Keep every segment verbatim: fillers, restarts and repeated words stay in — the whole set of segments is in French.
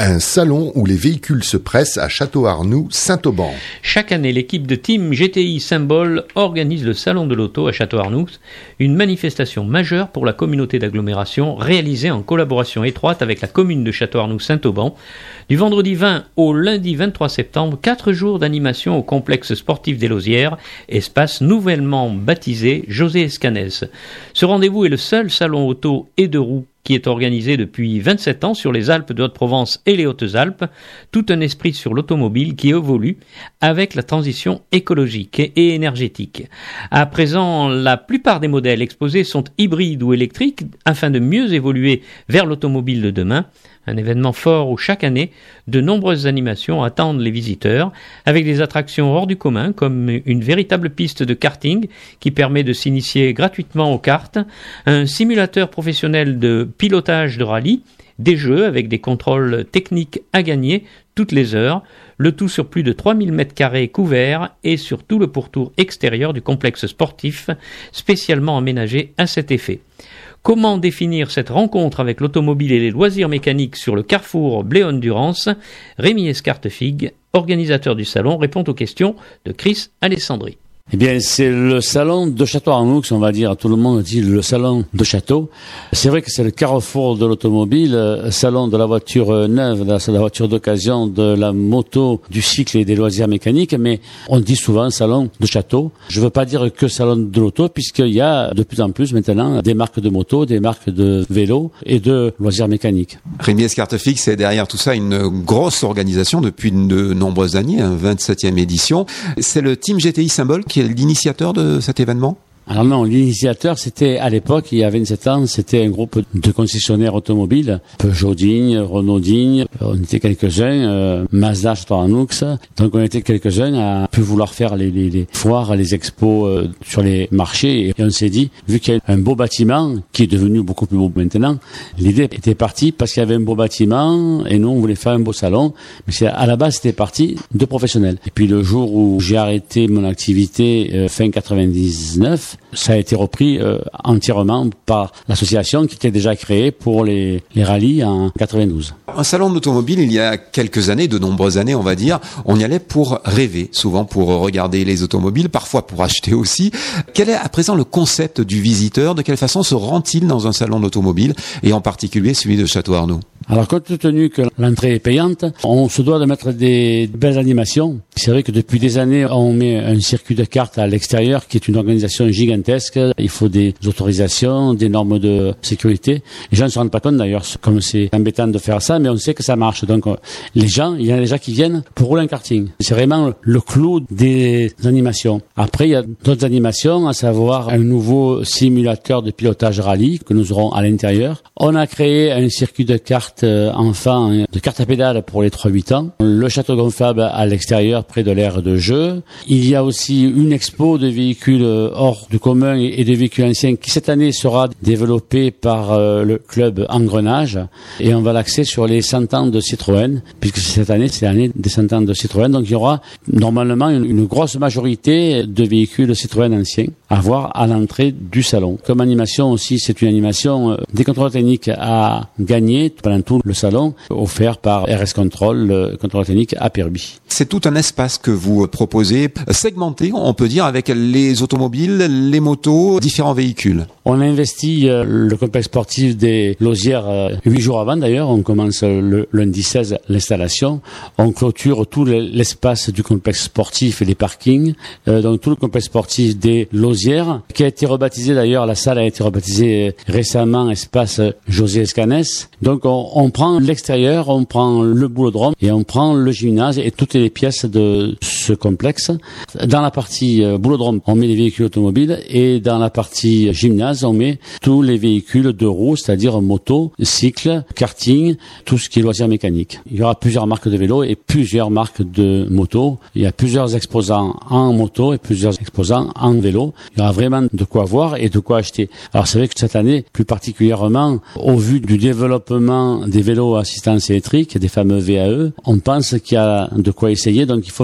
Un salon où les véhicules se pressent à Château-Arnoux, Saint-Auban. Chaque année, l'équipe de Team G T I Symbol organise le Salon de l'Auto à Château-Arnoux, une manifestation majeure pour la communauté d'agglomération réalisée en collaboration étroite avec la commune de Château-Arnoux-Saint-Auban. Du vendredi vingt au lundi vingt-trois septembre, quatre jours d'animation au complexe sportif des Lausières, espace nouvellement baptisé José Escanès. Ce rendez-vous est le seul salon auto et de roues qui est organisé depuis vingt-sept ans sur les Alpes de Haute-Provence et les Hautes-Alpes, tout un esprit sur l'automobile qui évolue avec la transition écologique et énergétique. À présent, la plupart des modèles exposés sont hybrides ou électriques afin de mieux évoluer vers l'automobile de demain. Un événement fort où chaque année, de nombreuses animations attendent les visiteurs, avec des attractions hors du commun comme une véritable piste de karting qui permet de s'initier gratuitement aux karts, un simulateur professionnel de pilotage de rallye, des jeux avec des contrôles techniques à gagner toutes les heures, le tout sur plus de trois mille mètres carrés couverts et sur tout le pourtour extérieur du complexe sportif spécialement aménagé à cet effet. Comment définir cette rencontre avec l'automobile et les loisirs mécaniques sur le carrefour Bléone-Durance? Rémi Escartefig, organisateur du salon, répond aux questions de Chris Alessandri. Eh bien, c'est le salon de Château-Arnoux, on va dire. Tout le monde dit le salon de Château. C'est vrai que c'est le carrefour de l'automobile, salon de la voiture neuve, de la voiture d'occasion, de la moto, du cycle et des loisirs mécaniques, mais on dit souvent salon de Château. Je ne veux pas dire que salon de l'auto, puisqu'il y a de plus en plus maintenant des marques de moto, des marques de vélos et de loisirs mécaniques. Rémi Escartefig, c'est derrière tout ça une grosse organisation depuis de nombreuses années, hein, vingt-septième édition. C'est le Team G T I Symbol qui est l'initiateur de cet événement? Alors non, l'initiateur, c'était à l'époque, il y a vingt-sept ans, c'était un groupe de concessionnaires automobiles, Peugeot Digne, Renault Digne, on était quelques-uns, euh, Mazda, Château-Arnoux, donc on était quelques-uns à pu vouloir faire les, les, les foires, les expos euh, sur les marchés, et on s'est dit, vu qu'il y a un beau bâtiment, qui est devenu beaucoup plus beau maintenant, l'idée était partie parce qu'il y avait un beau bâtiment, et nous on voulait faire un beau salon, mais c'est, à la base c'était parti de professionnels. Et puis le jour où j'ai arrêté mon activité, euh, fin quatre-vingt-dix-neuf, ça a été repris euh, entièrement par l'association qui était déjà créée pour les, les rallyes en quatre-vingt-douze. Un salon d'automobile, il y a quelques années, de nombreuses années on va dire, on y allait pour rêver, souvent pour regarder les automobiles, parfois pour acheter aussi. Quel est à présent le concept du visiteur? De quelle façon se rend-il dans un salon d'automobile, et en particulier celui de Château-Arnoux? Alors, compte tenu que l'entrée est payante, on se doit de mettre des belles animations. C'est vrai que depuis des années, on met un circuit de cartes à l'extérieur qui est une organisation gigantesque. Il faut des autorisations, des normes de sécurité. Les gens ne se rendent pas compte d'ailleurs, comme c'est embêtant de faire ça, mais on sait que ça marche. Donc, les gens, il y en a déjà qui viennent pour rouler un karting. C'est vraiment le clou des animations. Après, il y a d'autres animations, à savoir un nouveau simulateur de pilotage rallye que nous aurons à l'intérieur. On a créé un circuit de cartes enfants, de cartes à pédales pour les trois à huit ans. Le château gonflable à l'extérieur, près de l'aire de jeu. Il y a aussi une expo de véhicules hors du commun et de véhicules anciens qui cette année sera développée par le club Engrenage. Et on va l'axer sur les cent ans de Citroën, puisque cette année, c'est l'année des cent ans de Citroën. Donc il y aura normalement une, une grosse majorité de véhicules Citroën anciens à voir à l'entrée du salon. Comme animation aussi, c'est une animation des contrôles techniques à gagner pendant tout le salon, offert par R S Control, le contrôle technique à Perby. C'est tout un espace que vous proposez, segmenté, on peut dire, avec les automobiles, les motos, différents véhicules. On a investi euh, le complexe sportif des Lausières euh, huit jours avant d'ailleurs. On commence le lundi seize l'installation. On clôture tout l'espace du complexe sportif et les parkings. Euh, donc tout le complexe sportif des Lausières, qui a été rebaptisé d'ailleurs, la salle a été rebaptisée récemment espace José Escanès. Donc on, on prend l'extérieur, on prend le boulodrome et on prend le gymnase et toutes les pièces de ce complexe. Dans la partie euh, boulodrome, on met les véhicules automobiles, et dans la partie gymnase, on met tous les véhicules de roues, c'est-à-dire moto, cycle, karting, tout ce qui est loisirs mécaniques. Il y aura plusieurs marques de vélos et plusieurs marques de motos. Il y a plusieurs exposants en moto et plusieurs exposants en vélo. Il y aura vraiment de quoi voir et de quoi acheter. Alors c'est vrai que cette année, plus particulièrement, au vu du développement des vélos à assistance électrique, des fameux V A E, on pense qu'il y a de quoi essayer. Donc il faut venir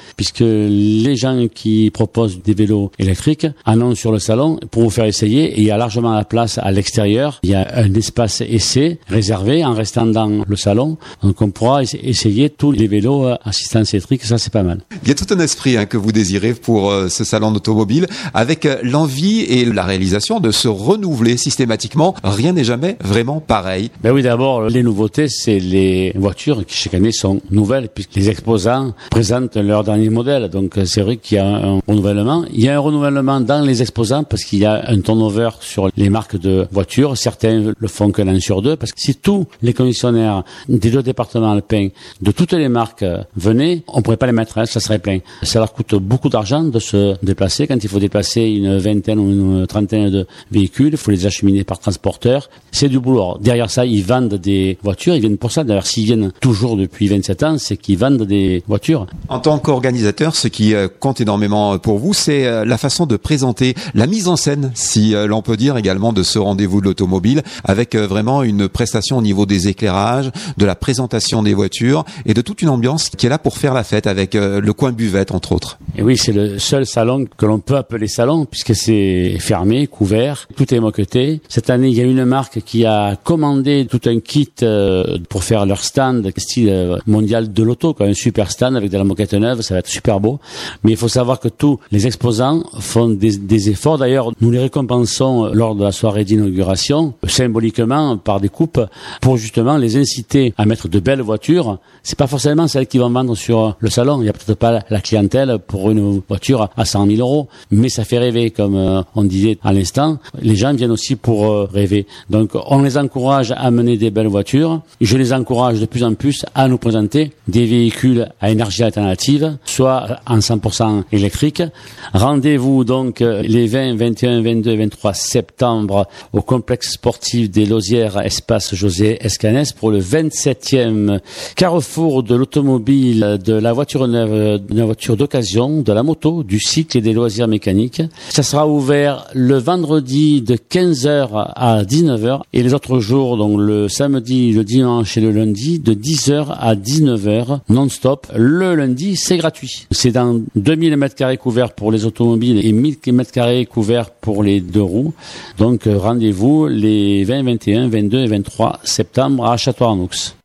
puisque les gens qui proposent des vélos électriques en ont sur le salon pour vous faire essayer, et il y a largement la place à l'extérieur. Il y a un espace essai réservé en restant dans le salon, donc on pourra essayer tous les vélos à assistance électrique, ça c'est pas mal. Il y a tout un esprit hein, que vous désirez pour euh, ce salon d'automobile, avec euh, l'envie et la réalisation de se renouveler systématiquement. Rien n'est jamais vraiment pareil. Ben oui, d'abord, les nouveautés, c'est les voitures qui chaque année sont nouvelles, puisque les exposants présentent leur dernier modèle. Donc c'est vrai qu'il y a un renouvellement. Il y a un renouvellement dans les exposants parce qu'il y a un turnover sur les marques de voitures. Certains le font qu'un an sur deux, parce que si tous les concessionnaires des deux départements alpins, de toutes les marques venaient, on pourrait pas les mettre, hein, ça serait plein. Ça leur coûte beaucoup d'argent de se déplacer. Quand il faut déplacer une vingtaine ou une trentaine de véhicules, il faut les acheminer par transporteur. C'est du boulot. Alors, derrière ça, ils vendent des voitures. Ils viennent pour ça. D'ailleurs, s'ils viennent toujours depuis vingt-sept ans, c'est qu'ils vendent des voitures. En tant qu'organisateur, ce qui compte énormément pour vous, c'est la façon de présenter, la mise en scène, si l'on peut dire également, de ce rendez-vous de l'automobile, avec vraiment une prestation au niveau des éclairages, de la présentation des voitures et de toute une ambiance qui est là pour faire la fête, avec le coin buvette, entre autres. Et oui, c'est le seul salon que l'on peut appeler salon, puisque c'est fermé, couvert, tout est moqueté. Cette année, il y a une marque qui a commandé tout un kit euh, pour faire leur stand style euh, mondial de l'auto, quoi, un super stand avec de la moquette neuve, ça va être super beau. Mais il faut savoir que tous les exposants font des, des efforts. D'ailleurs, nous les récompensons lors de la soirée d'inauguration, symboliquement par des coupes, pour justement les inciter à mettre de belles voitures. C'est pas forcément celles qui vont vendre sur le salon. Il y a peut-être pas la clientèle pour une voiture à cent mille euros, mais ça fait rêver, comme euh, on disait à l'instant. Les gens viennent aussi pour euh, rêver. Donc, on les encourage à mener des belles voitures. Je les encourage de plus en plus à nous présenter des véhicules à énergie alternative, soit en cent pour cent électrique. Rendez-vous donc les vingt, vingt et un, vingt-deux et vingt-trois septembre au complexe sportif des Lausières, espace José Escanès, pour le vingt-septième carrefour de l'automobile, de la voiture neuve, de la voiture d'occasion, de la moto, du cycle et des loisirs mécaniques. Ça sera ouvert le vendredi de quinze heures à dix-neuf heures et les autres jours, donc le samedi, le dimanche et le lundi, de dix heures à dix-neuf heures non-stop. Le lundi, c'est gratuit. C'est dans deux mille mètres carrés couverts pour les automobiles et mille mètres carrés couverts pour les deux roues. Donc rendez-vous les vingt, vingt et un, vingt-deux et vingt-trois septembre à Château-Arnoux.